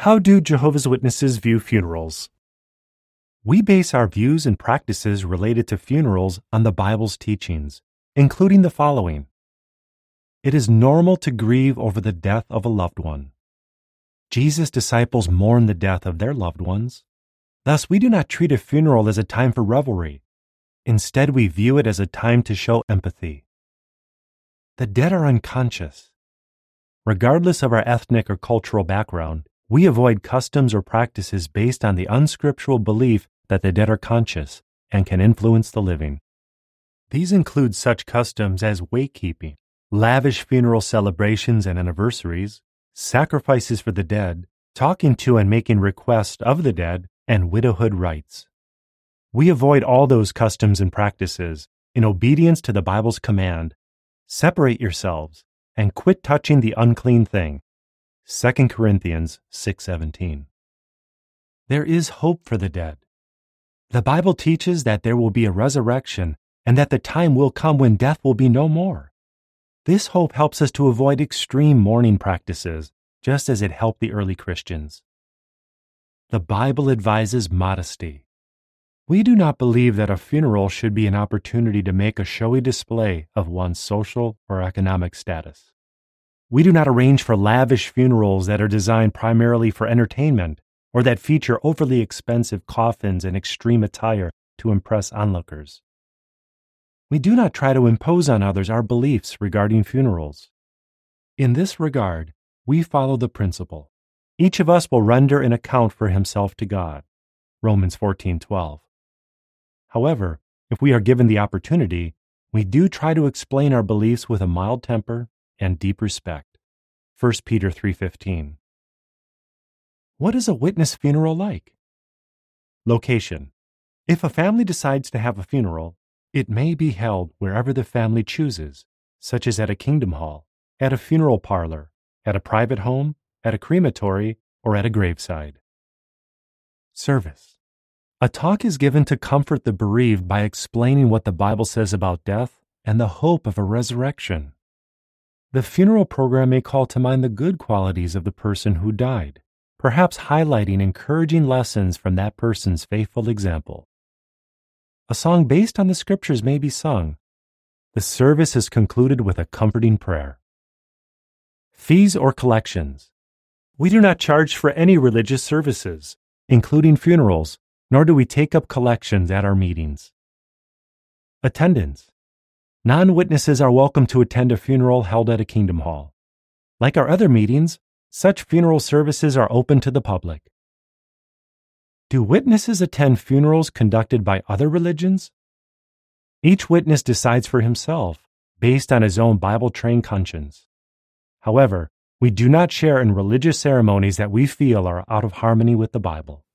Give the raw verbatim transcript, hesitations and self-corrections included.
How do Jehovah's Witnesses view funerals? We base our views and practices related to funerals on the Bible's teachings, including the following. It is normal to grieve over the death of a loved one. Jesus' disciples mourn the death of their loved ones. Thus, we do not treat a funeral as a time for revelry. Instead, we view it as a time to show empathy. The dead are unconscious. Regardless of our ethnic or cultural background, we avoid customs or practices based on the unscriptural belief that the dead are conscious and can influence the living. These include such customs as wake-keeping, lavish funeral celebrations and anniversaries, sacrifices for the dead, talking to and making requests of the dead, and widowhood rites. We avoid all those customs and practices in obedience to the Bible's command, separate yourselves and quit touching the unclean thing. Second Corinthians six seventeen. There is hope for the dead. The Bible teaches that there will be a resurrection and that the time will come when death will be no more. This hope helps us to avoid extreme mourning practices, just as it helped the early Christians. The Bible advises modesty. We do not believe that a funeral should be an opportunity to make a showy display of one's social or economic status. We do not arrange for lavish funerals that are designed primarily for entertainment or that feature overly expensive coffins and extreme attire to impress onlookers. We do not try to impose on others our beliefs regarding funerals. In this regard, we follow the principle: each of us will render an account for himself to God. Romans fourteen twelve. However, if we are given the opportunity, we do try to explain our beliefs with a mild temper and deep respect. First Peter three fifteen. What is a witness funeral like? Location. If a family decides to have a funeral, it may be held wherever the family chooses, such as at a kingdom hall, at a funeral parlor, at a private home, at a crematory, or at a graveside. Service. A talk is given to comfort the bereaved by explaining what the Bible says about death and the hope of a resurrection. The funeral program may call to mind the good qualities of the person who died, perhaps highlighting encouraging lessons from that person's faithful example. A song based on the scriptures may be sung. The service is concluded with a comforting prayer. Fees or collections. We do not charge for any religious services, including funerals, nor do we take up collections at our meetings. Attendance. Non-witnesses are welcome to attend a funeral held at a kingdom hall. Like our other meetings, such funeral services are open to the public. Do witnesses attend funerals conducted by other religions? Each witness decides for himself, based on his own Bible-trained conscience. However, we do not share in religious ceremonies that we feel are out of harmony with the Bible.